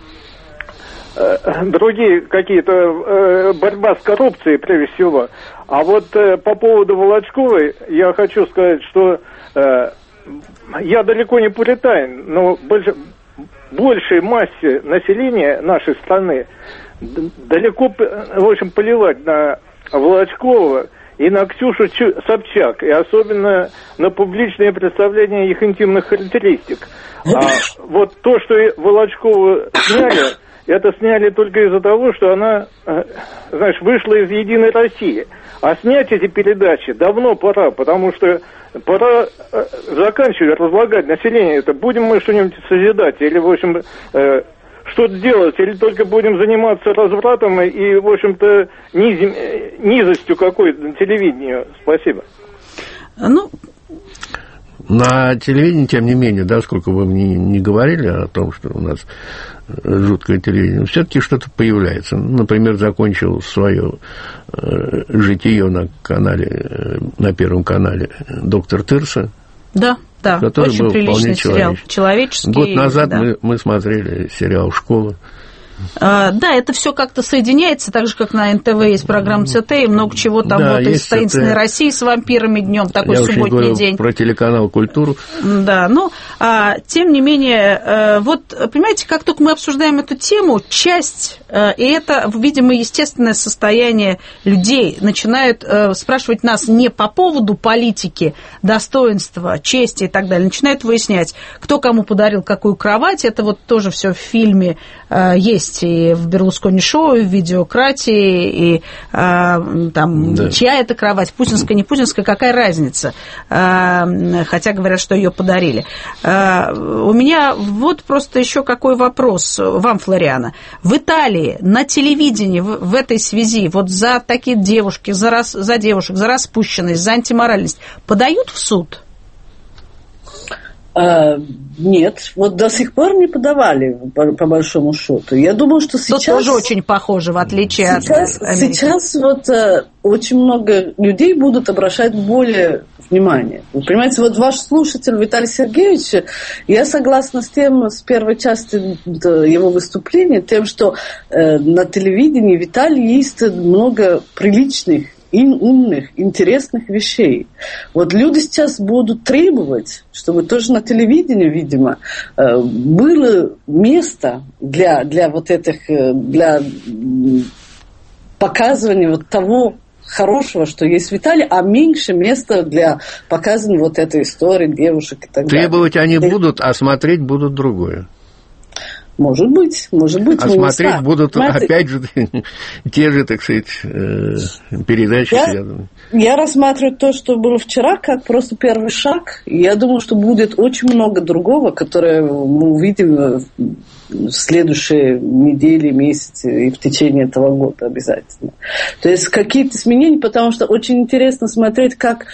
э, другие какие-то, э, борьба с коррупцией, прежде всего. А вот э, по поводу Волочковой я хочу сказать, что э, я далеко не пуританин, но больше... большей массе населения нашей страны далеко, в общем, поливать на Волочкова и на Ксюшу Собчак, и особенно на публичное представление их интимных характеристик. А вот то, что Волочкову сняли, это сняли только из-за того, что она, знаешь, вышла из «Единой России». А снять эти передачи давно пора, потому что пора заканчивать, разлагать население. Это будем мы что-нибудь созидать, или, в общем, э, что-то делать, или только будем заниматься развратом и, в общем-то, низ... низостью какой-то на телевидении. Спасибо. Ну... На телевидении, тем не менее, да, сколько вы мне не говорили о том, что у нас жуткое телевидение, все-таки что-то появляется. Например, закончил свое э, житие на канале, на Первом канале доктор Тырса. Да, Да, который очень был приличный вполне сериал. Человеческий. Год назад да. мы, мы смотрели сериал «Школа». А, да, это все как-то соединяется, так же, как на эн тэ вэ есть программа ЦТ, и много чего там да, вот из «Таинственной России» с вампирами днем, такой Я субботний говорил день. Про телеканал «Культуру». Да, ну, а, тем не менее, вот, понимаете, как только мы обсуждаем эту тему, часть, и это, видимо, естественное состояние людей, начинают спрашивать нас не по поводу политики, достоинства, чести и так далее, начинают выяснять, кто кому подарил какую кровать, это вот тоже все в фильме есть. И в Берлускони-шоу, и в «Видеократии», и а, там, да. Чья это кровать, путинская, не путинская, какая разница, а, хотя говорят, что ее подарили. А, у меня вот просто еще какой вопрос вам, Флориана. В Италии на телевидении в, в этой связи вот за такие девушки, за, рас, за девушек, за распущенность, за антиморальность подают в суд? А, нет, вот до сих пор не подавали, по, по большому счету. Я думаю, что сейчас... Тут тоже очень похоже, в отличие сейчас, от Америки. Сейчас вот а, очень много людей будут обращать более внимание. Вы понимаете, вот ваш слушатель Виталий Сергеевич, я согласна с тем, с первой части его выступления, тем, что э, на телевидении в Италии есть много приличных, умных, интересных вещей. Вот люди сейчас будут требовать, чтобы тоже на телевидении, видимо, было место для, для вот этих, для показывания вот того хорошего, что есть в Италии, а меньше места для показывания вот этой истории девушек и так далее. Требовать они будут, а смотреть будут другое. Может быть, может быть. А смотреть будут, Знаете, опять же, те же, так сказать, передачи. Я, я рассматриваю то, что было вчера, как просто первый шаг. Я думаю, что будет очень много другого, которое мы увидим в следующие недели, месяцы и в течение этого года обязательно. То есть какие-то изменения, потому что очень интересно смотреть, как...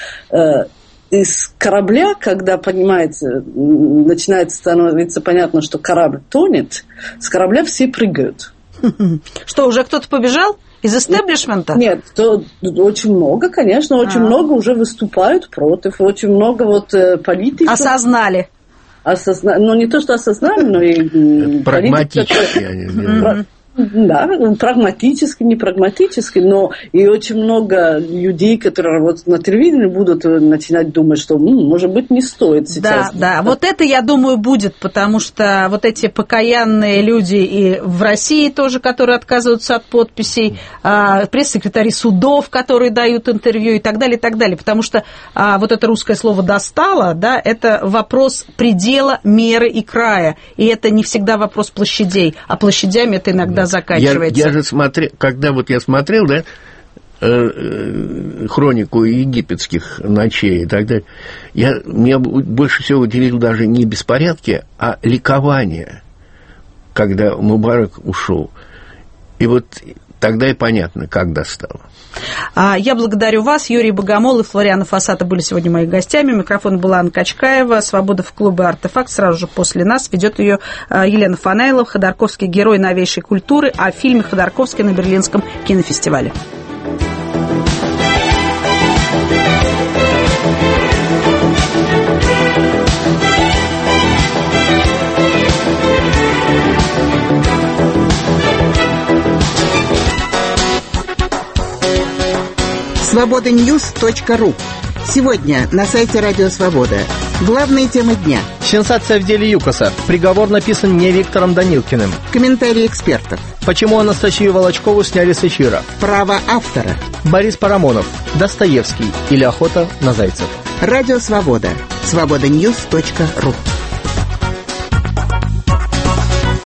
из корабля, когда, понимаете, начинает становиться понятно, что корабль тонет, с корабля все прыгают. Что, уже кто-то побежал из эстеблишмента? Нет, то очень много, конечно, очень А-а-а. много уже выступают против, очень много вот политиков. Осознали. Осозна... Ну, не то, что осознали, но и... Прагматически они делают. Да, прагматически, не прагматически, но и очень много людей, которые работают на телевидении, будут начинать думать, что, ну, может быть, не стоит сейчас. Да, да, вот это, я думаю, будет, потому что вот эти покаянные люди и в России тоже, которые отказываются от подписей, пресс-секретари судов, которые дают интервью и так далее, и так далее, потому что вот это русское слово «достало», да, это вопрос предела, меры и края, и это не всегда вопрос площадей, а площадями это иногда заканчивается. Я, я же смотрел, когда вот я смотрел, да, э, э, хронику египетских ночей и так далее, я, меня больше всего удивило даже не беспорядки, а ликование, когда Мубарак ушел. И вот тогда и понятно, как достало. Я благодарю вас. Юрий Богомол и Флориана Фасата были сегодня моими гостями. Микрофон была Анна Качкаева. «Свобода в клубе «Артефакт». Сразу же после нас ведет ее Елена Фанайлова, Ходорковский герой новейшей культуры, о фильме Ходорковский на Берлинском кинофестивале. свобода ньюс точка ру. Сегодня на сайте Радио Свобода. Главные темы дня. Сенсация в деле ЮКОСа. Приговор написан не Виктором Данилкиным. Комментарии экспертов. Почему Анастасию Волочкову сняли с эфира? Право автора. Борис Парамонов. Достоевский. Или охота на зайцев. Радио Свобода. свобода ньюс точка ру.